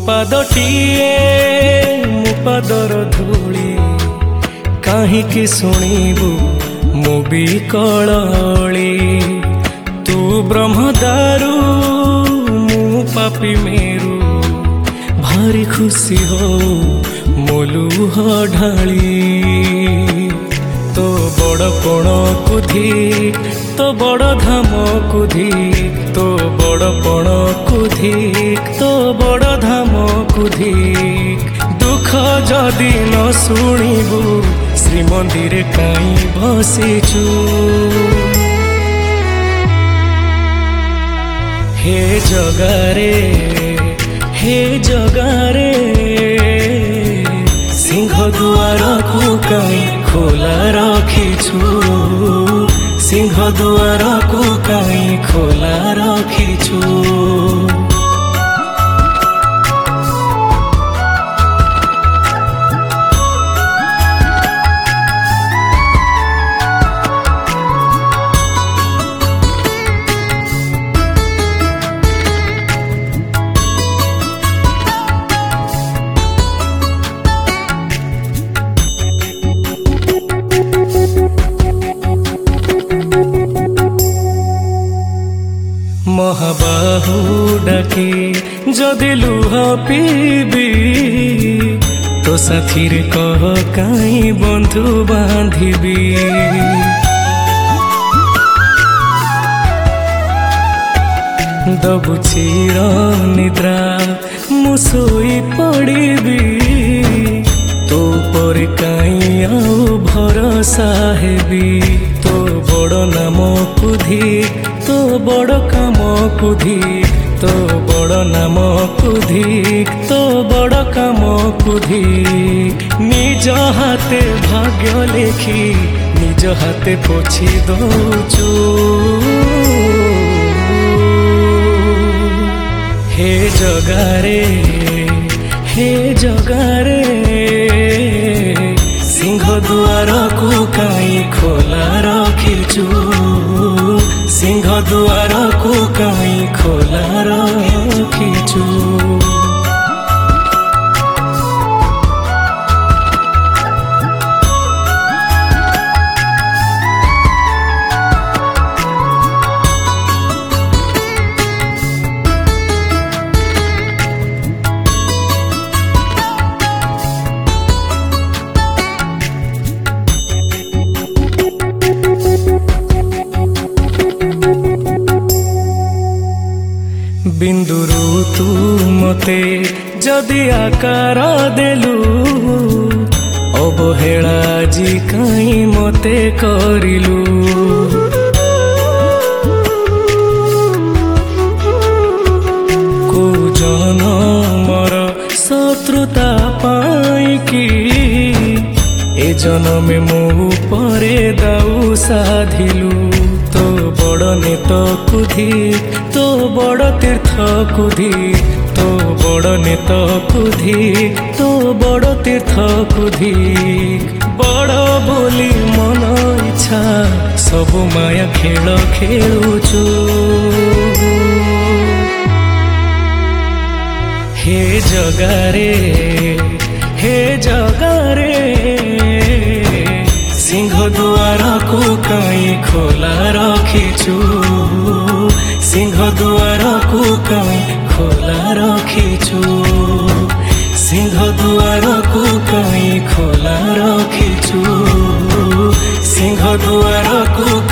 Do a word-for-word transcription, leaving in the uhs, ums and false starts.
ପାଦଟିଏ ମୋ ପାଦର ଧୂଳି କାହିଁକି ଶୁଣିବୁ ମୁଁ ବିକଳଳି। ତୁ ବ୍ରହ୍ମଦାରୁ ମୁଁ ପାପି ମେରୁ ଭାରି ଖୁସି ହଉ ମୋ ଲୁହ ଢାଳି। तो बड़ पण कुधी तो बड़ धाम कुधी तो बड़ पण कुधी तो बड़ धाम कुधी। दुख जदि न शुणिबु श्रीमंदिर काई बसिचु। हे जगारे हे जगारे सिंह दुआर को काई खोला रखिछु। सिंह दुआर को काई खोला रखिछु। महाबाहु डाके जदि लुह पीबी तो साथीर कह काई बंधु बांधिबी। दबु चिर निद्रा मु सोई पड़िबी तो पर काई आउ भरोसा हेबी। तो बड़ नाम कुधी तो बड़ काम कुधी तो बड़ नाम कुधी तो बड़ काम कुधी। निज हाथे भाग्य लेखी निज हाथे पोछि दौचु। हे जगारे हे जगारे सिंह दुआर को काई खोला रखिछु। सिंह दुआर को काई खोला रखिछु। बिंदुरु तू मते जदि आकार देलु अवहेला जी काई मते करिलु। को जनमर शत्रुता पाई कि ए जन्मे मो परे दाऊ साधिलु। तो बड़ नेत कुधी तो बड़ तीर्थ कुधी तो बड़ नेत कुधी तो बड़ तीर्थ कुधी। बड़ बोली मन इच्छा सब माया खेल खेलुचु। हे जगारे हे जगारे सिंह दुआर को काई खोला रखिछु। सिंह दुआर को काई खोला रखिछु। सिंह दुआर को काई खोला रखिछु। सिंह दुआर को